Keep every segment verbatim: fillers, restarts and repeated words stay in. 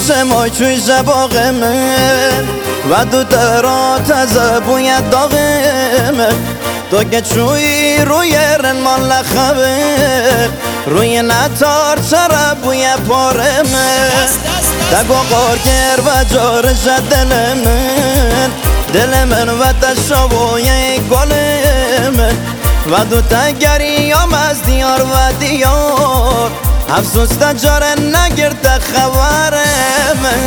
چمای چوی باغ من و دو درات از بوی داغ من تو که چوی روی رنمان لخبه روی نتار چرا بوی پار من دگو قارگر و جارش دل من دل من و تشابوی گل من و دو تگریم از دیار و دیار افسوس تجاره نگرد خبر من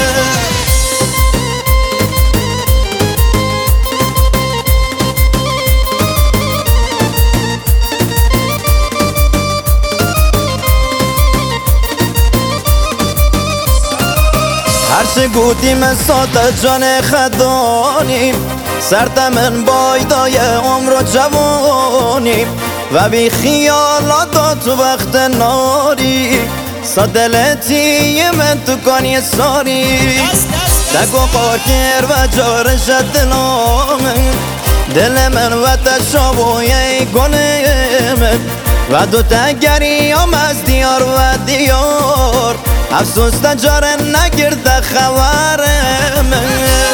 هرچه گوتیم ساده جان خدانیم سرد من بایدای عمر و جوانیم و بی خیالات تو وقت ناری سادلتی من تو کانی ساری دگو قارگر و جارش دلامن دل من و تشابوی گل من و دو تگریم از دیار و دیار افسوس تجاره نگرد خبر من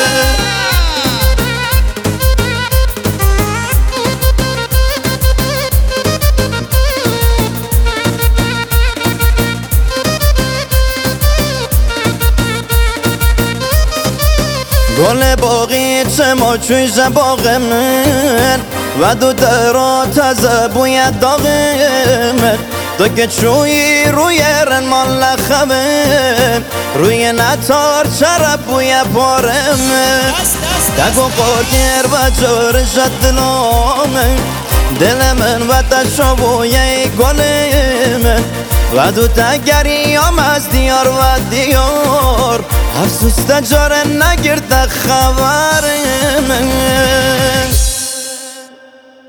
گل باقی چما چوی باغ من و دو درات از بوی داغ من تو که چوی روی رنمان لخبه روی نتار چرا بوی پار من دگو قارگر و جارش دلامن دل من و تشابوی گل من و دو تگریم از دیار و دیار افسوس تجاره نگرد خبر من